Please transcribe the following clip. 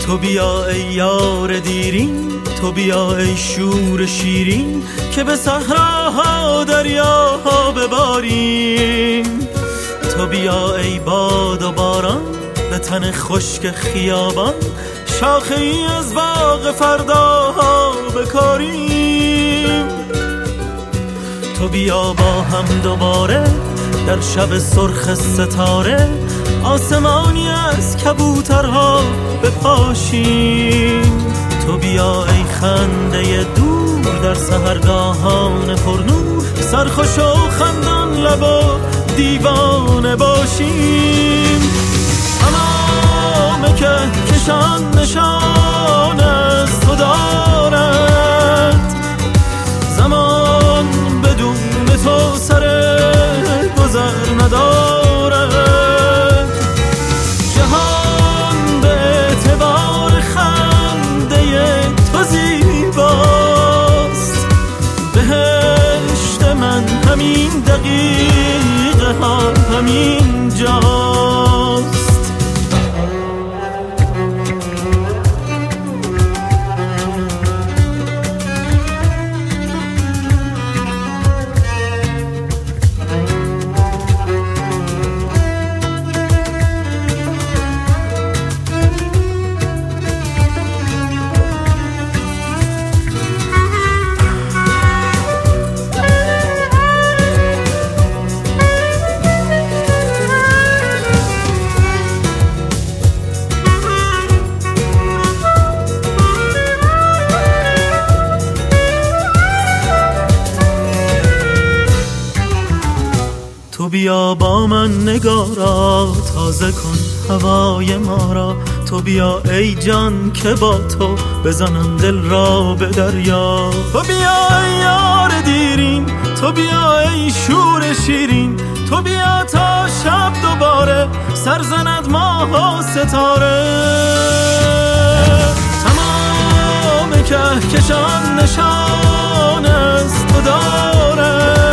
تو بیا ای یار دیرین، تو بیا ای شور شیرین که به صحراها دریاها بباریم. تو بیا ای باد و باران به تن خشک خیابان، شاخه ای از باغ فرداها بکاریم. تو بیا با هم دوباره در شب سرخ ستاره، آسمانی از کبوترها بپاشیم. تو بیا ای خنده دور در سحرگاهان پرنور، سرخوش و خندان لب و دیوانه باشیم. تمام که کشان نشان از تو دارد، زمان بدون تو سر گذر ندارد. جهان به اعتبار خنده تو زیباست، بهشت من همین دقیقه ها همین جاست. تو بیا با من نگارا، تازه کن هوای ما را. تو بیا ای جان که با تو بزنم دل را به دریا. تو بیا ای یار دیرین، تو بیا ای شور شیرین، تو بیا تا شب دوباره سر زند ماه و ستاره. تمام کهکشان نشان از تو داره،